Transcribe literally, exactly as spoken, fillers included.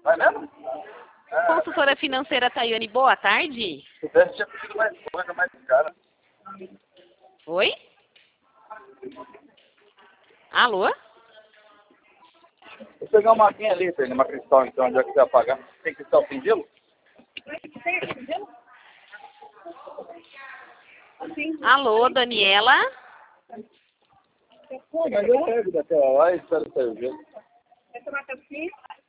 Vai mesmo? É, Consultora financeira Tayane, boa tarde. se pudesse, tinha pedido mais coisa, mais cara. Oi? Alô? Vou pegar uma maquinha ali, tem uma cristal, então, onde é que você vai pagar? Tem cristal sem gelo? Alô, Daniela? Pô, mas eu pego daquela lá e espero sair o gelo. Quer tomar café?